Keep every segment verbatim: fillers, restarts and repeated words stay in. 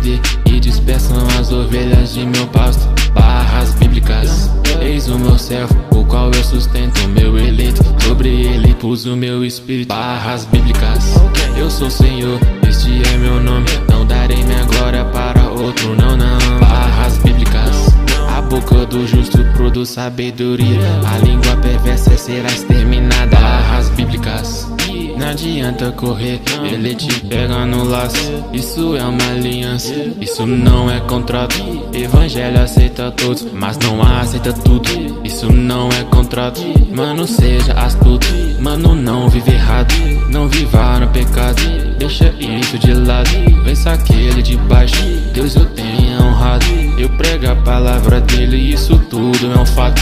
perder e dispersam as ovelhas de meu pasto. Barras bíblicas, eis o meu servo, o qual eu sustento, meu eleito. Sobre ele pus o meu espírito. Barras bíblicas, eu sou o Senhor, este é meu nome. Não darei minha glória para outro, não, não. Barras bíblicas, a boca do justo produz sabedoria, a língua perversa será exterminada. Barras bíblicas, não adianta correr, ele te pega no laço. Isso é uma aliança, isso não é contrato. Evangelho aceita todos, mas não aceita tudo. Isso não é contrato. Mano, seja astuto, mano, não vive errado. Não viva no pecado, deixa isso de lado. Vença aquele de baixo, Deus eu tenho honrado. Eu prego a palavra dele, isso tudo é um fato.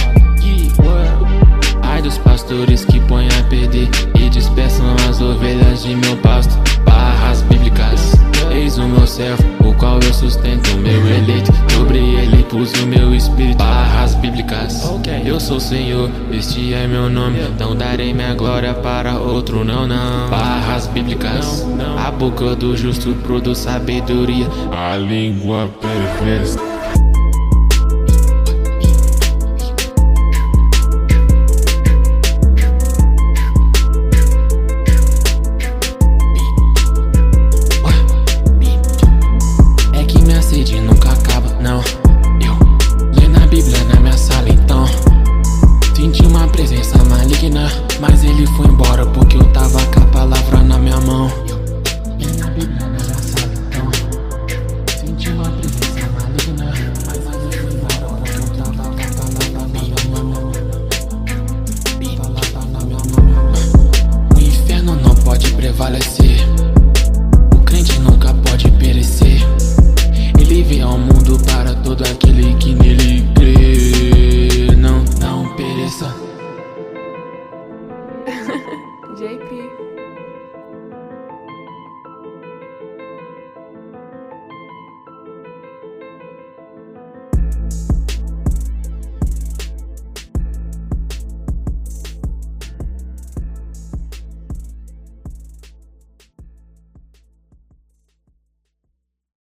Ai dos pastores que põem a perder e dispersam as ovelhas de meu pasto. Barras bíblicas, eis o meu servo, o qual eu sustento, meu eleito. Sobre ele pus o meu espírito. Barras bíblicas, eu sou o Senhor, este é meu nome. Não darei minha glória para outro, não, não. Barras bíblicas, a boca do justo produz sabedoria, a língua perversa